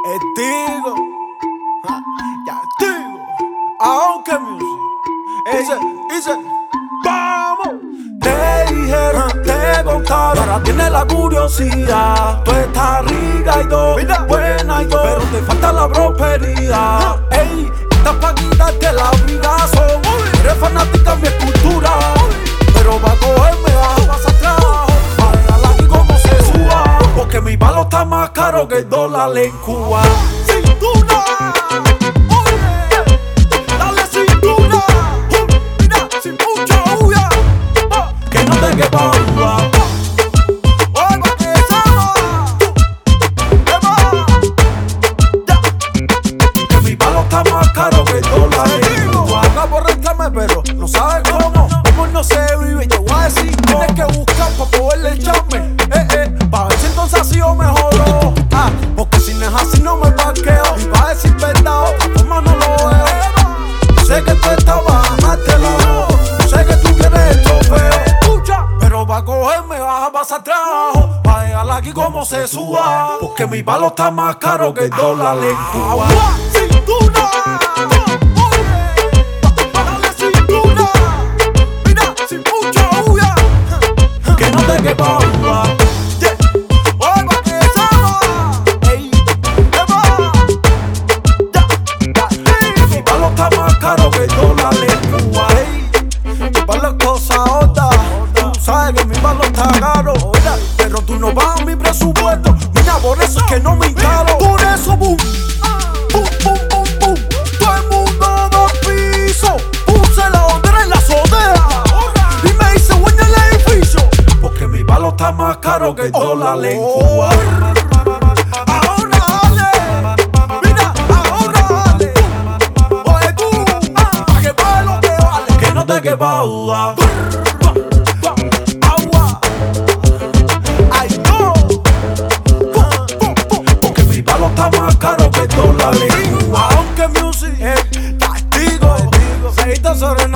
Estigo, ya estigo, aunque music, dice, vamos. Te dijeron, te contaron, ahora tiene la curiosidad. Tú estás rica y todo, buena y todo, pero te falta la prosperidad. Ey, estás pa' quitarte la obligación. Eres fanática de mi escultura, pero pa' cogerme vas a pasar trabajo. Pa' dejarla aquí como se suba, porque mi palo está más caro que el dólar en Cuba. Cintura, oye, dale cintura. Mira, sin mucha bulla, que no te quepa duda. Oye, pa' que sepa, que mi palo está más caro que el dólar en Cuba. Haga por rentarme, pero no sabes cómo. Como no se vive, yo voy a decir, tienes que buscar pa' poderle echarme. Pa' ver si entonces así yo mejoro. Porque si no es así no me parqueo. Y pa' decir verdad, otra forma no lo veo. Yo sé que tú estás para ganártela. Yo sé que tú quieres el trofeo. Escucha, pero pa' cogerme vas a pasar trabajo. Pa' dejarla aquí como se suba, porque mi palo está más caro que el dólar en Cuba. Cintura, dale cintura. Mira, sin mucha bulla, que no te quepa duda. Caro que el dólar en Cuba, para las cosas otra. Tú sabes que mi palo está caro, pero tú no vas a mi presupuesto. Mira, por eso es que no me encaro. Por eso, boom, boom, boom, boom, boom. Todo el mundo a 2 pisos. Puse la bandera en la azotea y me hice dueño en el edificio, porque mi palo está más caro que el dólar en Cuba. Que pa' duda. Agua, ay no, porque mi palo está más caro que el dólar en Cuba. Aunque music es castigo, se sobre